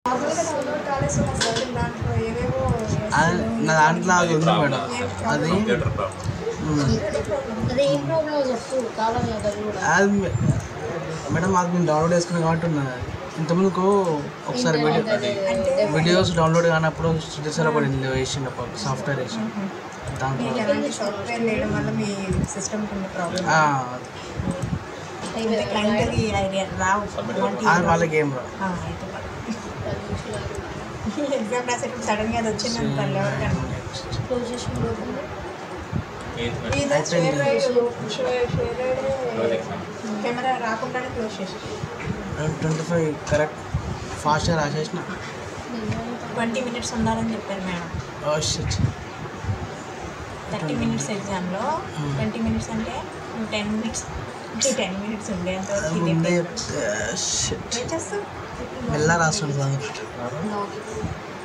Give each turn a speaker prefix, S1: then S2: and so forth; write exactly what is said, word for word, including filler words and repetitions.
S1: అది నా దాంట్లో అది ఉంది మేడం. అది అది మేడం అది నేను డౌన్లోడ్ చేసుకున్నాను కాబట్టి ఉన్నది. ఇంతకుముందుకు ఒకసారి వీడియో వీడియోస్ డౌన్లోడ్ కానప్పుడు స్టేటస్లో పడింది వేసినప్పుడు సాఫ్ట్వేర్ వేసి దాంట్లో వాళ్ళకి ఏం రావు.
S2: ఎగ్జామ్ రాసేటప్పుడు సడన్ గా అది వచ్చింది అనుకోండి కెమెరా రాకుండానే క్లోజ్ చేసి
S1: ట్వంటీ ఫైవ్ కరెక్ట్ ఫాస్ట్గా రాసేసిన.
S2: ట్వంటీ మినిట్స్ ఉండాలని చెప్పారు మేడం. థర్టీ మినిట్స్ ఎగ్జామ్లో ట్వంటీ మినిట్స్ అంటే టెన్ మినిట్స్ టెన్ మినిట్స్ ఉండే
S1: మెల్ల రాస్తుంది.